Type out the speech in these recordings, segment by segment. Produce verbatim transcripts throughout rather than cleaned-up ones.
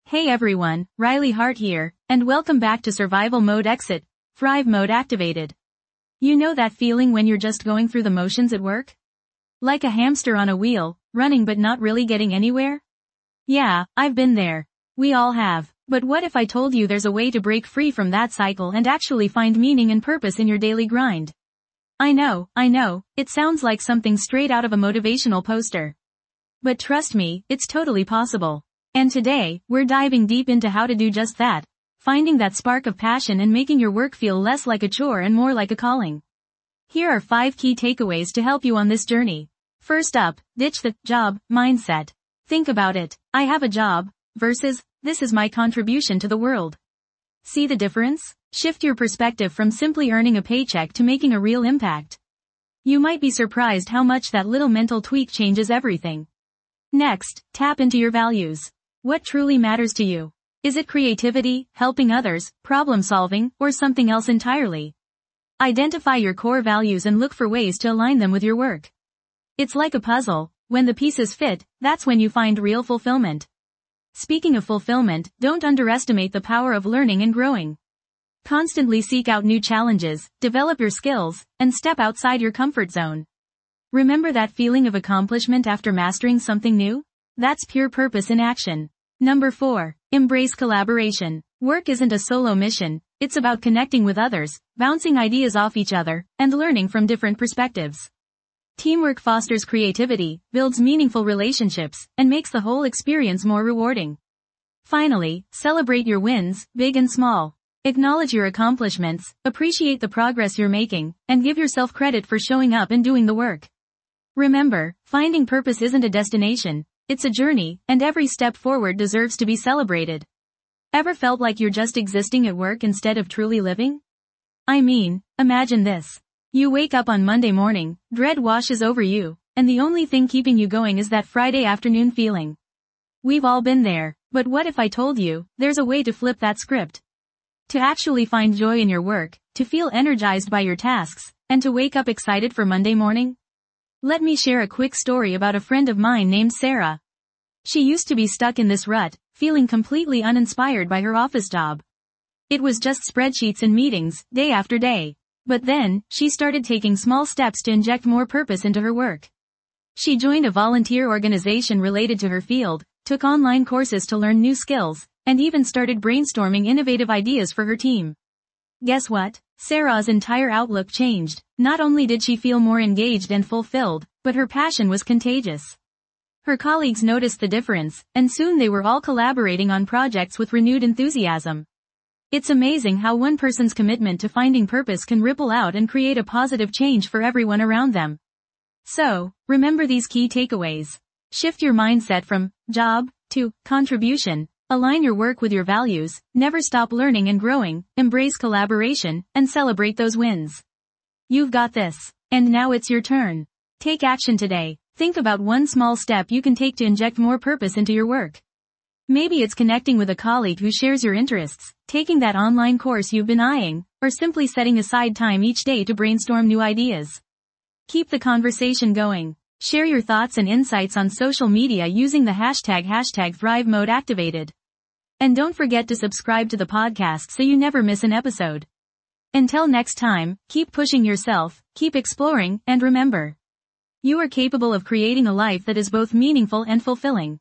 Hey everyone, Riley Hart here, and welcome back to Survival Mode Exit, Thrive Mode Activated. You know that feeling when you're just going through the motions at work? Like a hamster on a wheel, running but not really getting anywhere? Yeah, I've been there. We all have. But what if I told you there's a way to break free from that cycle and actually find meaning and purpose in your daily grind? I know, I know, it sounds like something straight out of a motivational poster. But trust me, it's totally possible. And today, we're diving deep into how to do just that, finding that spark of passion and making your work feel less like a chore and more like a calling. Here are five key takeaways to help you on this journey. First up, ditch the job mindset. Think about it, I have a job, versus, this is my contribution to the world. See the difference? Shift your perspective from simply earning a paycheck to making a real impact. You might be surprised how much that little mental tweak changes everything. Next, tap into your values. What truly matters to you? Is it creativity, helping others, problem solving, or something else entirely? Identify your core values and look for ways to align them with your work. It's like a puzzle. When the pieces fit, that's when you find real fulfillment. Speaking of fulfillment, don't underestimate the power of learning and growing. Constantly seek out new challenges, develop your skills, and step outside your comfort zone. Remember that feeling of accomplishment after mastering something new? That's pure purpose in action. Number four. Embrace collaboration. Work isn't a solo mission, it's about connecting with others, bouncing ideas off each other, and learning from different perspectives. Teamwork fosters creativity, builds meaningful relationships, and makes the whole experience more rewarding. Finally, celebrate your wins, big and small. Acknowledge your accomplishments, appreciate the progress you're making, and give yourself credit for showing up and doing the work. Remember, finding purpose isn't a destination, it's a journey, and every step forward deserves to be celebrated. Ever felt like you're just existing at work instead of truly living? I mean, imagine this. You wake up on Monday morning, dread washes over you, and the only thing keeping you going is that Friday afternoon feeling. We've all been there, but what if I told you, there's a way to flip that script? To actually find joy in your work, to feel energized by your tasks, and to wake up excited for Monday morning? Let me share a quick story about a friend of mine named Sarah. She used to be stuck in this rut, feeling completely uninspired by her office job. It was just spreadsheets and meetings, day after day. But then, she started taking small steps to inject more purpose into her work. She joined a volunteer organization related to her field, took online courses to learn new skills, and even started brainstorming innovative ideas for her team. Guess what? Sarah's entire outlook changed. Not only did she feel more engaged and fulfilled, but her passion was contagious. Her colleagues noticed the difference, and soon they were all collaborating on projects with renewed enthusiasm. It's amazing how one person's commitment to finding purpose can ripple out and create a positive change for everyone around them. So, remember these key takeaways. Shift your mindset from job to contribution. Align your work with your values, never stop learning and growing, embrace collaboration, and celebrate those wins. You've got this. And now it's your turn. Take action today. Think about one small step you can take to inject more purpose into your work. Maybe it's connecting with a colleague who shares your interests, taking that online course you've been eyeing, or simply setting aside time each day to brainstorm new ideas. Keep the conversation going. Share your thoughts and insights on social media using the hashtag hashtag Thrive Mode Activated. And don't forget to subscribe to the podcast so you never miss an episode. Until next time, keep pushing yourself, keep exploring, and remember, you are capable of creating a life that is both meaningful and fulfilling.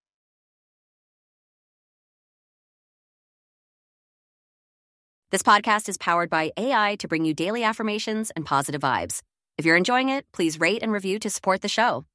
This podcast is powered by A I to bring you daily affirmations and positive vibes. If you're enjoying it, please rate and review to support the show.